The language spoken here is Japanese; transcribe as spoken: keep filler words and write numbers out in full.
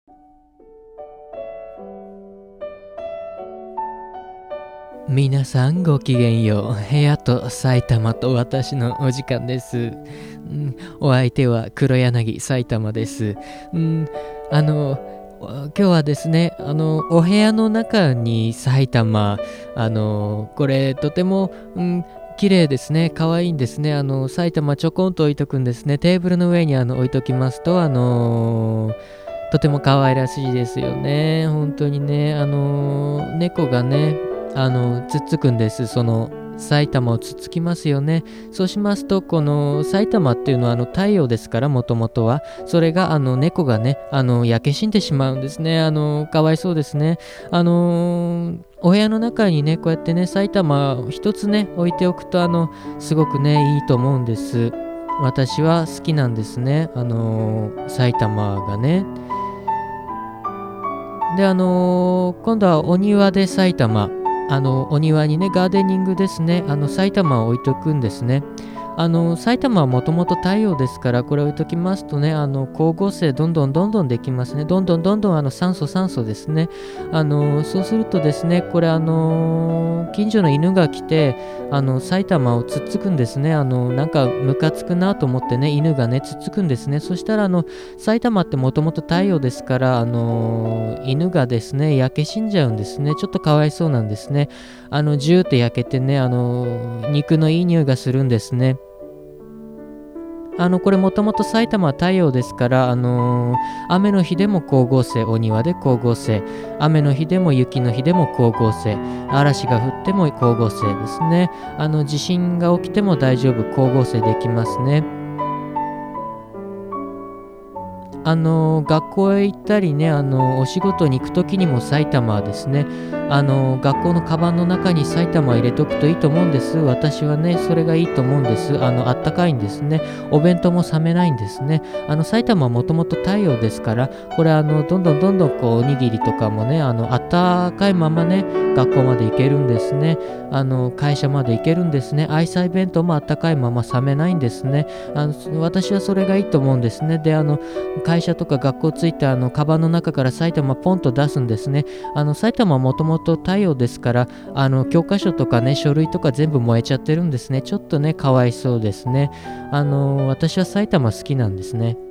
皆さんごきげんよう。部屋と埼玉と私のお時間です。うん、お相手は黒柳埼玉です。うん、あの今日はですね、あのお部屋の中に埼玉、あのこれとても、うん、綺麗ですね。可愛いんですね。あの埼玉ちょこんと置いとくんですね。テーブルの上にあの置いときますと、あのとても可愛らしいですよね。本当にね、あの猫がね、あのつっつくんです。その埼玉をつっつきますよね。そうしますと、この埼玉っていうのはあの太陽ですから、もともとはそれがあの猫がね、あの焼け死んでしまうんですね。あのかわいそうですね。あのーお部屋の中にね、こうやってね、埼玉を一つね置いておくと、あのすごくねいいと思うんです。私は好きなんですね。あのー埼玉がね。で、あのー今度はお庭で埼玉、あのお庭にね、ガーデニングですね、あの埼玉を置いとくんですね。あの埼玉はもともと太陽ですから、これ置いときますとね、あの光合成どんどんどんどんできますね。どんどんどんどんあの酸素酸素ですね。あのそうするとですね、これあの近所の犬が来て、あの埼玉をつっつくんですね。あのなんかムカつくなと思ってね、犬がねつっつくんですね。そしたらあの埼玉ってもともと太陽ですから、あの犬がですね焼け死んじゃうんですね。ちょっとかわいそうなんですね。あのジューって焼けてね、あの肉のいい匂いがするんですね。あのこれもともと埼玉は太陽ですから、あのー雨の日でも光合成、お庭で光合成、雨の日でも雪の日でも光合成、嵐が降っても光合成ですね。あの地震が起きても大丈夫、光合成できますね。あの学校へ行ったりね、あのお仕事に行く時にも埼玉はですね、あの学校のカバンの中に埼玉を入れとくといいと思うんです。私はね、それがいいと思うんです。あのあったかいんですね。お弁当も冷めないんですね。あの埼玉はもともと太陽ですから、これあのどんどんどんどんこうおにぎりとかもね、あのあったかいままね、学校まで行けるんですね。あの会社まで行けるんですね。愛妻弁当もあったかいまま冷めないんですね。あの私はそれがいいと思うんですね。で、あの会社とか学校着いて、あのカバンの中から埼玉ポンと出すんですね。あの埼玉はもともと太陽ですから、あの教科書とかね、書類とか全部燃えちゃってるんですね。ちょっとね、かわいそうですね。あの私は埼玉好きなんですね。